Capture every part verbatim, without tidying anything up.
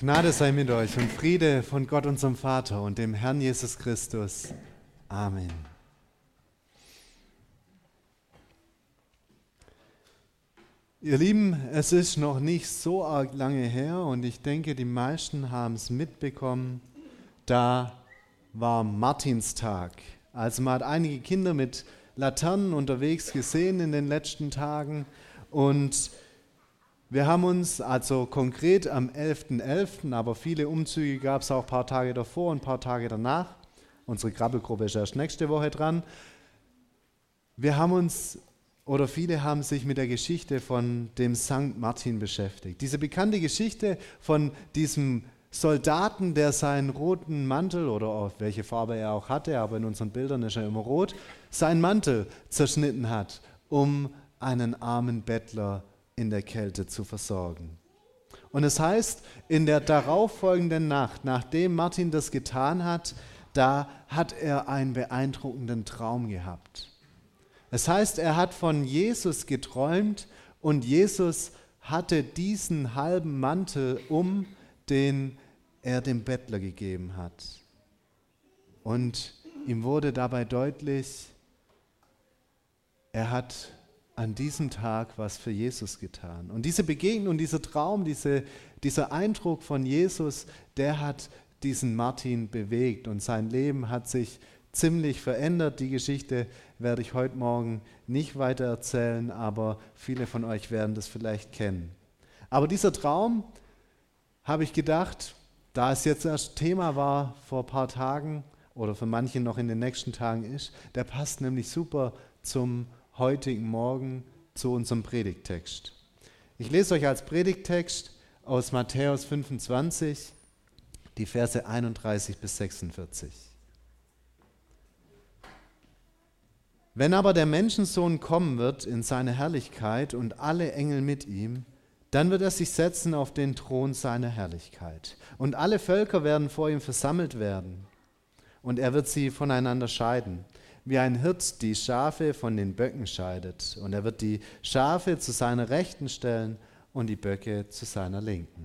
Gnade sei mit euch und Friede von Gott, unserem Vater und dem Herrn Jesus Christus. Amen. Ihr Lieben, es ist noch nicht so arg lange her und ich denke, die meisten haben es mitbekommen. Da war Martinstag. Also man hat einige Kinder mit Laternen unterwegs gesehen in den letzten Tagen und wir haben uns also konkret am elften elften, aber viele Umzüge gab es auch ein paar Tage davor und ein paar Tage danach. Unsere Krabbelgruppe ist erst nächste Woche dran. Wir haben uns, oder viele haben sich mit der Geschichte von dem Sankt Martin beschäftigt. Diese bekannte Geschichte von diesem Soldaten, der seinen roten Mantel, oder auch welche Farbe er auch hatte, aber in unseren Bildern ist er immer rot, seinen Mantel zerschnitten hat, um einen armen Bettler in der Kälte zu versorgen. Und es heißt, in der darauffolgenden Nacht, nachdem Martin das getan hat, da hat er einen beeindruckenden Traum gehabt. Es heißt, er hat von Jesus geträumt und Jesus hatte diesen halben Mantel um, den er dem Bettler gegeben hat. Und ihm wurde dabei deutlich, er hat an diesem Tag was für Jesus getan. Und diese Begegnung, dieser Traum, diese, dieser Eindruck von Jesus, der hat diesen Martin bewegt und sein Leben hat sich ziemlich verändert. Die Geschichte werde ich heute Morgen nicht weiter erzählen, aber viele von euch werden das vielleicht kennen. Aber dieser Traum, habe ich gedacht, da es jetzt erst Thema war vor ein paar Tagen oder für manche noch in den nächsten Tagen ist, der passt nämlich super zum heutigen Morgen zu unserem Predigttext. Ich lese euch als Predigttext aus Matthäus fünfundzwanzig, die Verse einunddreißig bis sechsundvierzig. Wenn aber der Menschensohn kommen wird in seine Herrlichkeit und alle Engel mit ihm, dann wird er sich setzen auf den Thron seiner Herrlichkeit. Und alle Völker werden vor ihm versammelt werden. Und er wird sie voneinander scheiden, wie ein Hirt die Schafe von den Böcken scheidet. Und er wird die Schafe zu seiner Rechten stellen und die Böcke zu seiner Linken.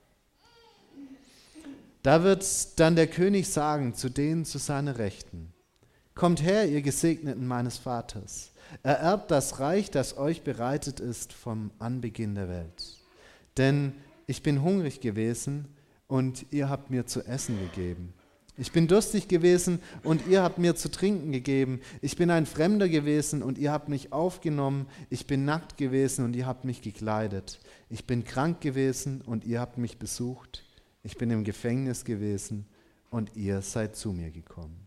Da wird dann der König sagen zu denen zu seiner Rechten: Kommt her, ihr Gesegneten meines Vaters, ererbt das Reich, das euch bereitet ist vom Anbeginn der Welt. Denn ich bin hungrig gewesen und ihr habt mir zu essen gegeben. Ich bin durstig gewesen und ihr habt mir zu trinken gegeben. Ich bin ein Fremder gewesen und ihr habt mich aufgenommen. Ich bin nackt gewesen und ihr habt mich gekleidet. Ich bin krank gewesen und ihr habt mich besucht. Ich bin im Gefängnis gewesen und ihr seid zu mir gekommen.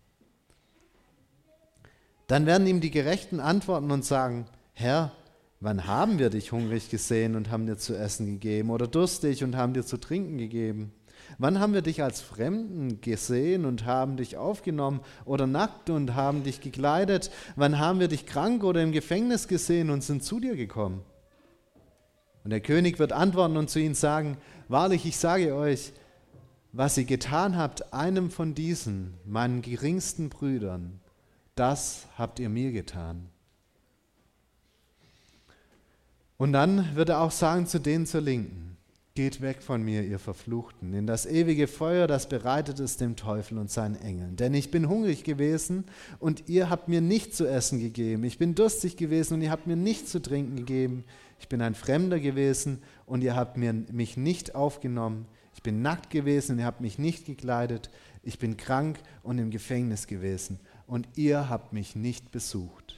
Dann werden ihm die Gerechten antworten und sagen: Herr, wann haben wir dich hungrig gesehen und haben dir zu essen gegeben oder durstig und haben dir zu trinken gegeben? Wann haben wir dich als Fremden gesehen und haben dich aufgenommen oder nackt und haben dich gekleidet? Wann haben wir dich krank oder im Gefängnis gesehen und sind zu dir gekommen? Und der König wird antworten und zu ihnen sagen: Wahrlich, ich sage euch, was ihr getan habt, einem von diesen, meinen geringsten Brüdern, das habt ihr mir getan. Und dann wird er auch sagen zu denen zur Linken: Geht weg von mir, ihr Verfluchten, in das ewige Feuer, das bereitet ist dem Teufel und seinen Engeln. Denn ich bin hungrig gewesen und ihr habt mir nicht zu essen gegeben. Ich bin durstig gewesen und ihr habt mir nicht zu trinken gegeben. Ich bin ein Fremder gewesen und ihr habt mir, mich nicht aufgenommen. Ich bin nackt gewesen und ihr habt mich nicht gekleidet. Ich bin krank und im Gefängnis gewesen und ihr habt mich nicht besucht.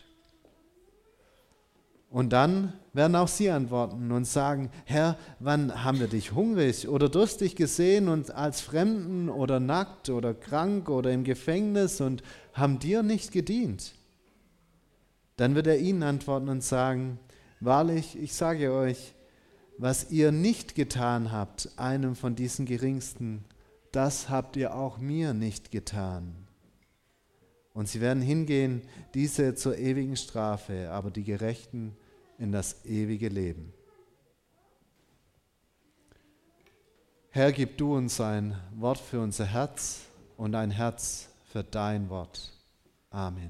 Und dann werden auch sie antworten und sagen: Herr, wann haben wir dich hungrig oder durstig gesehen und als Fremden oder nackt oder krank oder im Gefängnis und haben dir nicht gedient? Dann wird er ihnen antworten und sagen: Wahrlich, ich sage euch, was ihr nicht getan habt, einem von diesen Geringsten, das habt ihr auch mir nicht getan. Und sie werden hingehen, diese zur ewigen Strafe, aber die Gerechten in das ewige Leben. Herr, gib du uns ein Wort für unser Herz und ein Herz für dein Wort. Amen.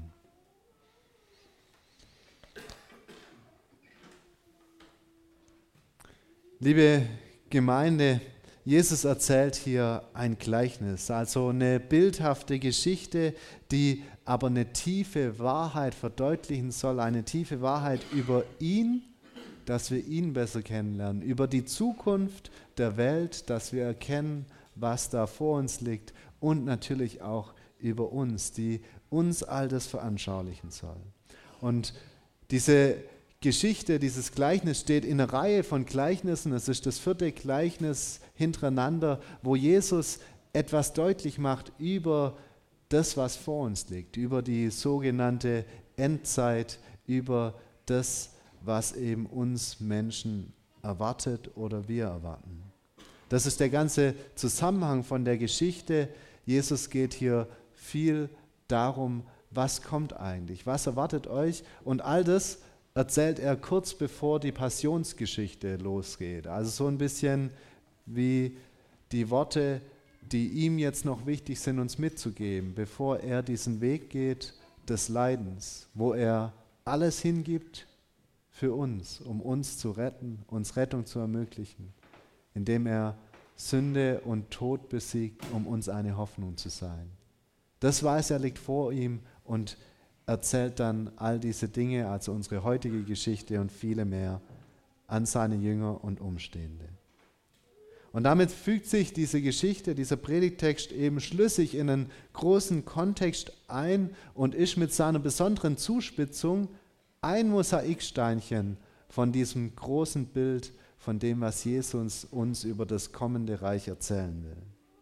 Liebe Gemeinde, Jesus erzählt hier ein Gleichnis, also eine bildhafte Geschichte, die aber eine tiefe Wahrheit verdeutlichen soll, eine tiefe Wahrheit über ihn, dass wir ihn besser kennenlernen, über die Zukunft der Welt, dass wir erkennen, was da vor uns liegt und natürlich auch über uns, die uns all das veranschaulichen soll. Und diese Geschichte, dieses Gleichnis steht in einer Reihe von Gleichnissen. Es ist das vierte Gleichnis hintereinander, wo Jesus etwas deutlich macht über das, was vor uns liegt, über die sogenannte Endzeit, über das, was eben uns Menschen erwartet oder wir erwarten. Das ist der ganze Zusammenhang von der Geschichte. Jesus geht hier viel darum, was kommt eigentlich, was erwartet euch, und all das erzählt er kurz bevor die Passionsgeschichte losgeht. Also so ein bisschen wie die Worte, die ihm jetzt noch wichtig sind, uns mitzugeben, bevor er diesen Weg geht des Leidens, wo er alles hingibt für uns, um uns zu retten, uns Rettung zu ermöglichen, indem er Sünde und Tod besiegt, um uns eine Hoffnung zu sein. Das weiß er, liegt vor ihm und erzählt dann all diese Dinge, also unsere heutige Geschichte und viele mehr, an seine Jünger und Umstehende. Und damit fügt sich diese Geschichte, dieser Predigttext eben schlüssig in einen großen Kontext ein und ist mit seiner besonderen Zuspitzung ein Mosaiksteinchen von diesem großen Bild, von dem, was Jesus uns über das kommende Reich erzählen will.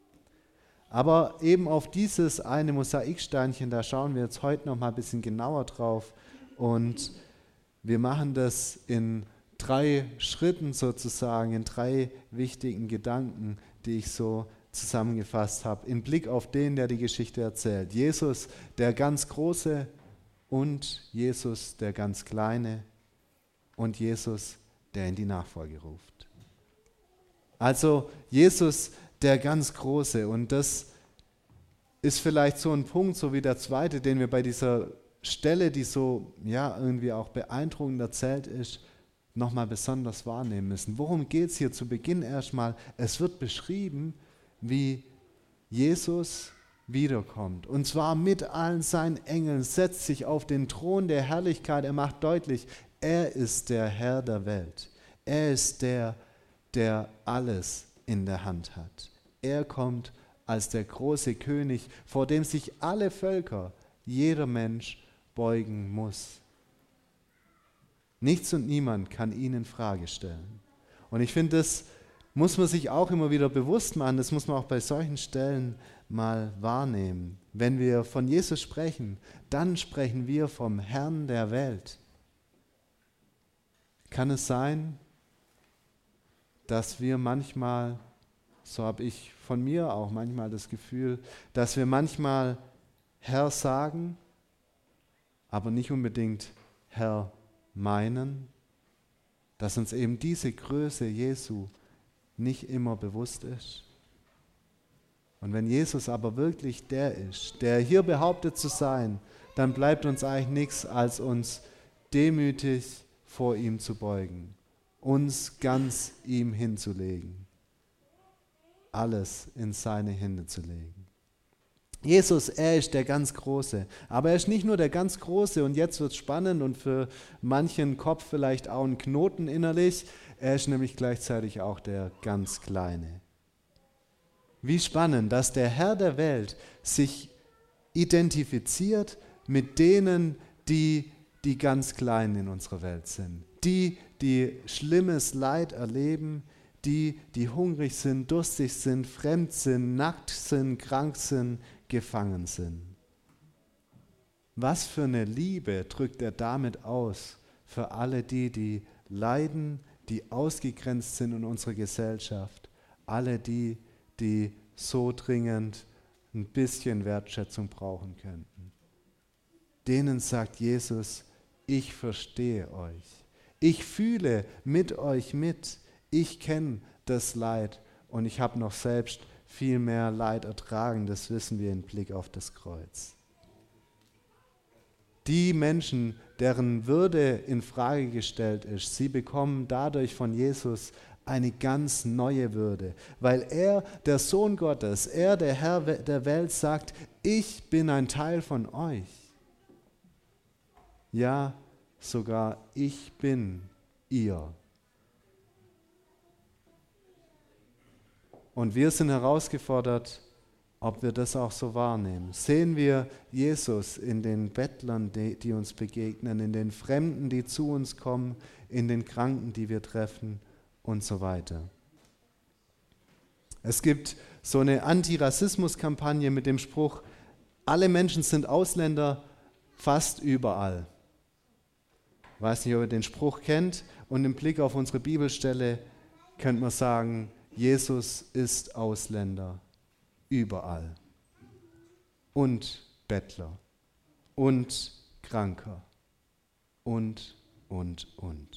Aber eben auf dieses eine Mosaiksteinchen, da schauen wir jetzt heute noch mal ein bisschen genauer drauf, und wir machen das in drei Schritten sozusagen, in drei wichtigen Gedanken, die ich so zusammengefasst habe, im Blick auf den, der die Geschichte erzählt. Jesus, der ganz Große, und Jesus, der ganz Kleine, und Jesus, der in die Nachfolge ruft. Also Jesus, der ganz Große, und das ist vielleicht so ein Punkt, so wie der zweite, den wir bei dieser Stelle, die so ja irgendwie auch beeindruckend erzählt ist, nochmal besonders wahrnehmen müssen. Worum geht es hier zu Beginn erstmal? Es wird beschrieben, wie Jesus wiederkommt. Und zwar mit allen seinen Engeln, setzt sich auf den Thron der Herrlichkeit. Er macht deutlich, er ist der Herr der Welt. Er ist der, der alles in der Hand hat. Er kommt als der große König, vor dem sich alle Völker, jeder Mensch beugen muss. Nichts und niemand kann ihn in Frage stellen. Und ich finde, das muss man sich auch immer wieder bewusst machen, das muss man auch bei solchen Stellen mal wahrnehmen. Wenn wir von Jesus sprechen, dann sprechen wir vom Herrn der Welt. Kann es sein, dass wir manchmal, so habe ich von mir auch manchmal das Gefühl, dass wir manchmal Herr sagen, aber nicht unbedingt Herr meinen, dass uns eben diese Größe Jesu nicht immer bewusst ist. Und wenn Jesus aber wirklich der ist, der hier behauptet zu sein, dann bleibt uns eigentlich nichts, als uns demütig vor ihm zu beugen, uns ganz ihm hinzulegen, alles in seine Hände zu legen. Jesus, er ist der ganz Große, aber er ist nicht nur der ganz Große, und jetzt wird es spannend und für manchen Kopf vielleicht auch ein Knoten innerlich, er ist nämlich gleichzeitig auch der ganz Kleine. Wie spannend, dass der Herr der Welt sich identifiziert mit denen, die die ganz Kleinen in unserer Welt sind, die, die schlimmes Leid erleben, die, die hungrig sind, durstig sind, fremd sind, nackt sind, krank sind, gefangen sind. Was für eine Liebe drückt er damit aus für alle die, die leiden, die ausgegrenzt sind in unserer Gesellschaft, alle die, die so dringend ein bisschen Wertschätzung brauchen könnten. Denen sagt Jesus, ich verstehe euch, ich fühle mit euch mit, ich kenne das Leid und ich habe noch selbst viel mehr Leid ertragen, das wissen wir im Blick auf das Kreuz. Die Menschen, deren Würde in Frage gestellt ist, sie bekommen dadurch von Jesus eine ganz neue Würde, weil er, der Sohn Gottes, er, der Herr der Welt, sagt, ich bin ein Teil von euch. Ja, sogar ich bin ihr. Und wir sind herausgefordert, ob wir das auch so wahrnehmen. Sehen wir Jesus in den Bettlern, die, die uns begegnen, in den Fremden, die zu uns kommen, in den Kranken, die wir treffen und so weiter. Es gibt so eine Antirassismus-Kampagne mit dem Spruch, alle Menschen sind Ausländer, fast überall. Ich weiß nicht, ob ihr den Spruch kennt, und im Blick auf unsere Bibelstelle könnte man sagen, Jesus ist Ausländer, überall. Und Bettler und Kranker und, und, und.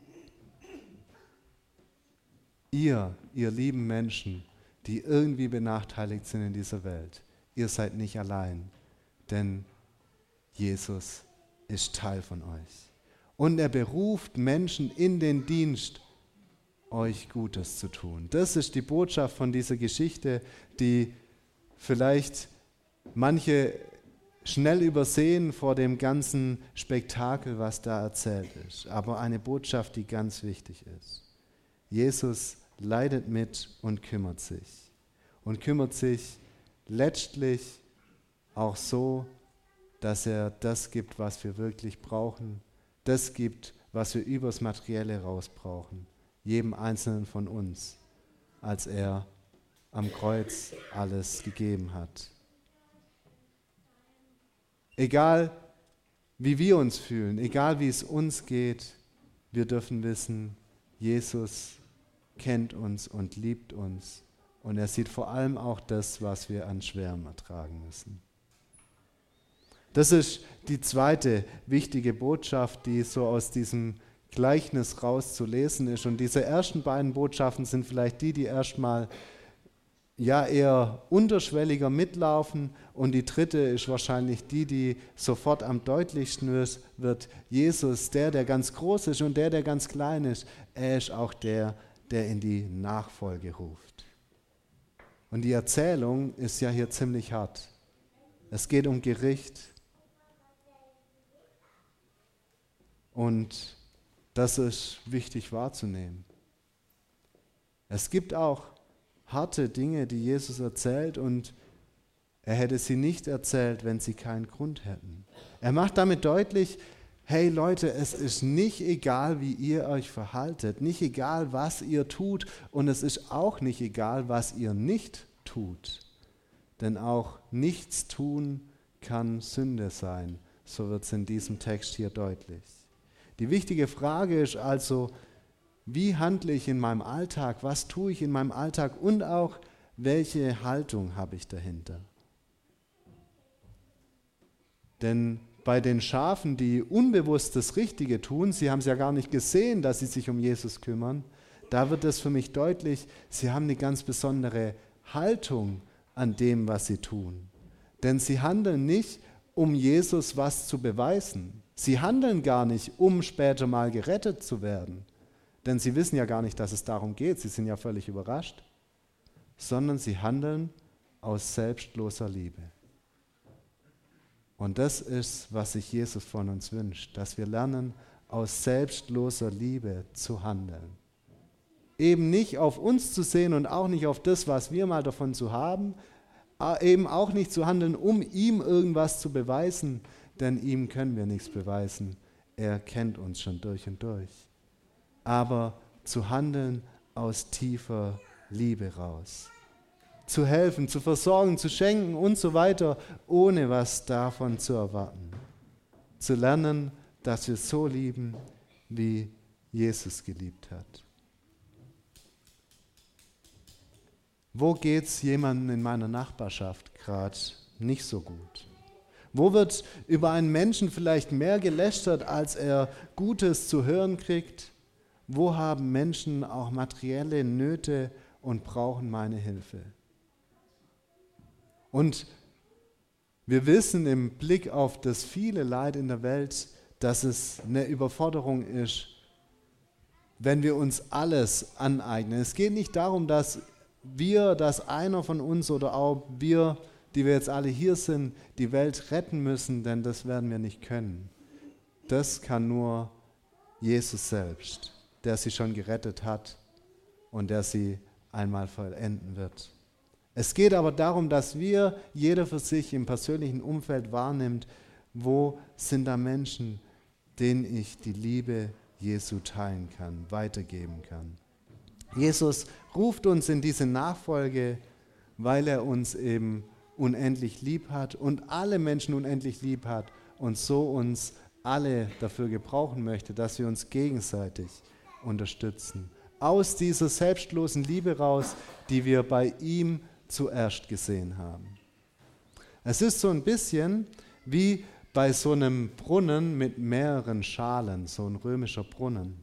Ihr, ihr lieben Menschen, die irgendwie benachteiligt sind in dieser Welt, ihr seid nicht allein, denn Jesus ist Teil von euch. Und er beruft Menschen in den Dienst, euch Gutes zu tun. Das ist die Botschaft von dieser Geschichte, die vielleicht manche schnell übersehen vor dem ganzen Spektakel, was da erzählt ist. Aber eine Botschaft, die ganz wichtig ist. Jesus leidet mit und kümmert sich. Und kümmert sich letztlich auch so, dass er das gibt, was wir wirklich brauchen. Das gibt, was wir übers Materielle raus brauchen. Jedem Einzelnen von uns, als er am Kreuz alles gegeben hat. Egal, wie wir uns fühlen, egal, wie es uns geht, wir dürfen wissen, Jesus kennt uns und liebt uns. Und er sieht vor allem auch das, was wir an Schwärmen ertragen müssen. Das ist die zweite wichtige Botschaft, die so aus diesem Gleichnis rauszulesen ist. Und diese ersten beiden Botschaften sind vielleicht die, die erstmal ja eher unterschwelliger mitlaufen. Und die dritte ist wahrscheinlich die, die sofort am deutlichsten wird. Jesus, der, der ganz groß ist und der, der ganz klein ist, er ist auch der, der in die Nachfolge ruft. Und die Erzählung ist ja hier ziemlich hart. Es geht um Gericht. Und das ist wichtig wahrzunehmen. Es gibt auch harte Dinge, die Jesus erzählt, und er hätte sie nicht erzählt, wenn sie keinen Grund hätten. Er macht damit deutlich, hey Leute, es ist nicht egal, wie ihr euch verhaltet, nicht egal, was ihr tut, und es ist auch nicht egal, was ihr nicht tut. Denn auch nichts tun kann Sünde sein, so wird es in diesem Text hier deutlich. Die wichtige Frage ist also, wie handle ich in meinem Alltag, was tue ich in meinem Alltag und auch, welche Haltung habe ich dahinter? Denn bei den Schafen, die unbewusst das Richtige tun, sie haben es ja gar nicht gesehen, dass sie sich um Jesus kümmern, da wird es für mich deutlich, sie haben eine ganz besondere Haltung an dem, was sie tun. Denn sie handeln nicht, um Jesus was zu beweisen. Sie handeln gar nicht, um später mal gerettet zu werden. Denn sie wissen ja gar nicht, dass es darum geht. Sie sind ja völlig überrascht. Sondern sie handeln aus selbstloser Liebe. Und das ist, was sich Jesus von uns wünscht, dass wir lernen, aus selbstloser Liebe zu handeln. Eben nicht auf uns zu sehen und auch nicht auf das, was wir mal davon zu haben, eben auch nicht zu handeln, um ihm irgendwas zu beweisen, denn ihm können wir nichts beweisen. Er kennt uns schon durch und durch. Aber zu handeln aus tiefer Liebe raus. Zu helfen, zu versorgen, zu schenken und so weiter, ohne was davon zu erwarten. Zu lernen, dass wir so lieben, wie Jesus geliebt hat. Wo geht es jemandem in meiner Nachbarschaft gerade nicht so gut? Wo wird über einen Menschen vielleicht mehr gelästert, als er Gutes zu hören kriegt? Wo haben Menschen auch materielle Nöte und brauchen meine Hilfe? Und wir wissen im Blick auf das viele Leid in der Welt, dass es eine Überforderung ist, wenn wir uns alles aneignen. Es geht nicht darum, dass wir, dass einer von uns oder auch wir, die wir jetzt alle hier sind, die Welt retten müssen, denn das werden wir nicht können. Das kann nur Jesus selbst, der sie schon gerettet hat und der sie einmal vollenden wird. Es geht aber darum, dass wir, jeder für sich im persönlichen Umfeld wahrnimmt, wo sind da Menschen, denen ich die Liebe Jesu teilen kann, weitergeben kann. Jesus ruft uns in diese Nachfolge, weil er uns eben unendlich lieb hat und alle Menschen unendlich lieb hat und so uns alle dafür gebrauchen möchte, dass wir uns gegenseitig unterstützen. Aus dieser selbstlosen Liebe raus, die wir bei ihm zuerst gesehen haben. Es ist so ein bisschen wie bei so einem Brunnen mit mehreren Schalen, so ein römischer Brunnen.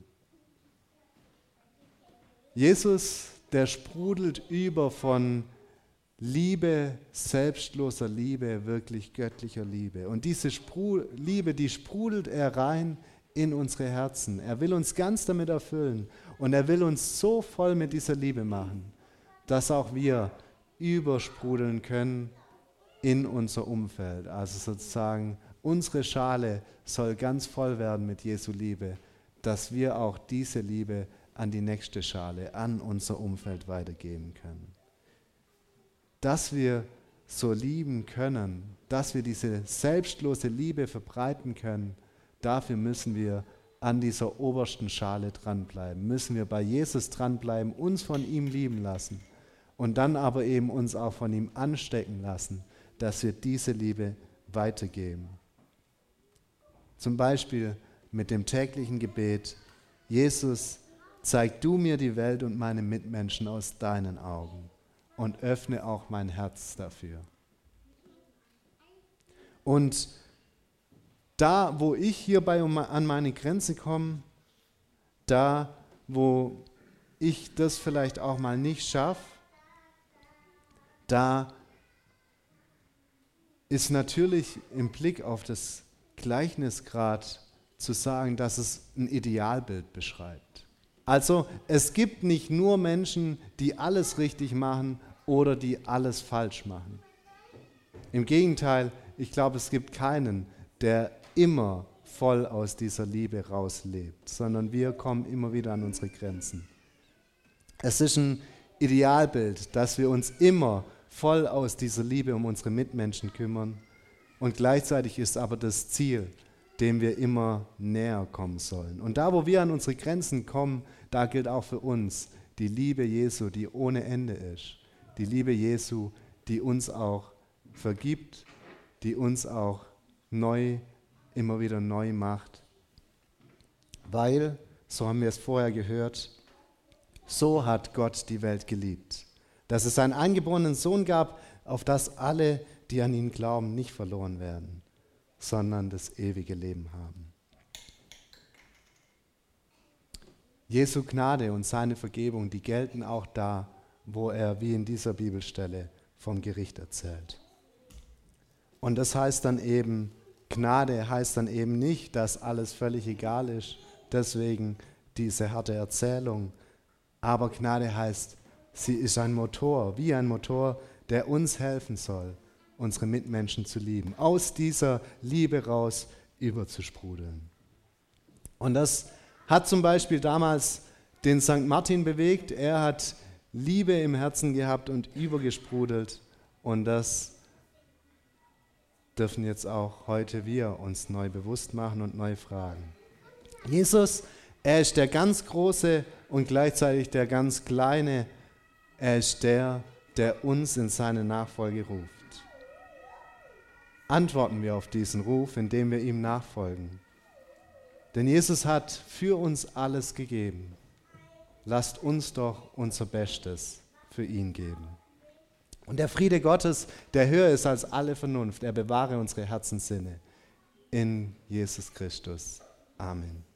Jesus, der sprudelt über von Liebe, selbstloser Liebe, wirklich göttlicher Liebe. Und diese Spru- Liebe, die sprudelt er rein in unsere Herzen. Er will uns ganz damit erfüllen und er will uns so voll mit dieser Liebe machen, dass auch wir übersprudeln können in unser Umfeld. Also sozusagen unsere Schale soll ganz voll werden mit Jesu Liebe, dass wir auch diese Liebe an die nächste Schale, an unser Umfeld weitergeben können. Dass wir so lieben können, dass wir diese selbstlose Liebe verbreiten können, dafür müssen wir an dieser obersten Schale dranbleiben, müssen wir bei Jesus dranbleiben, uns von ihm lieben lassen und dann aber eben uns auch von ihm anstecken lassen, dass wir diese Liebe weitergeben. Zum Beispiel mit dem täglichen Gebet: Jesus, zeig du mir die Welt und meine Mitmenschen aus deinen Augen und öffne auch mein Herz dafür. Und da, wo ich hierbei an meine Grenze komme, da, wo ich das vielleicht auch mal nicht schaffe, da ist natürlich im Blick auf das Gleichnis gerade zu sagen, dass es ein Idealbild beschreibt. Also es gibt nicht nur Menschen, die alles richtig machen oder die alles falsch machen. Im Gegenteil, ich glaube, es gibt keinen, der immer voll aus dieser Liebe rauslebt, sondern wir kommen immer wieder an unsere Grenzen. Es ist ein Idealbild, dass wir uns immer voll aus dieser Liebe um unsere Mitmenschen kümmern und gleichzeitig ist aber das Ziel, dem wir immer näher kommen sollen. Und da, wo wir an unsere Grenzen kommen, da gilt auch für uns die Liebe Jesu, die ohne Ende ist. Die Liebe Jesu, die uns auch vergibt, die uns auch neu, immer wieder neu macht. Weil, so haben wir es vorher gehört, so hat Gott die Welt geliebt, dass es seinen eingeborenen Sohn gab, auf das alle, die an ihn glauben, nicht verloren werden, sondern das ewige Leben haben. Jesu Gnade und seine Vergebung, die gelten auch da, wo er, wie in dieser Bibelstelle, vom Gericht erzählt. Und das heißt dann eben, Gnade heißt dann eben nicht, dass alles völlig egal ist, deswegen diese harte Erzählung. Aber Gnade heißt, sie ist ein Motor, wie ein Motor, der uns helfen soll, unsere Mitmenschen zu lieben, aus dieser Liebe raus überzusprudeln. Und das hat zum Beispiel damals den Sankt Martin bewegt. Er hat Liebe im Herzen gehabt und übergesprudelt. Und das dürfen jetzt auch heute wir uns neu bewusst machen und neu fragen. Jesus, er ist der ganz Große und gleichzeitig der ganz Kleine. Er ist der, der uns in seine Nachfolge ruft. Antworten wir auf diesen Ruf, indem wir ihm nachfolgen. Denn Jesus hat für uns alles gegeben. Lasst uns doch unser Bestes für ihn geben. Und der Friede Gottes, der höher ist als alle Vernunft, er bewahre unsere Herzenssinne in Jesus Christus. Amen.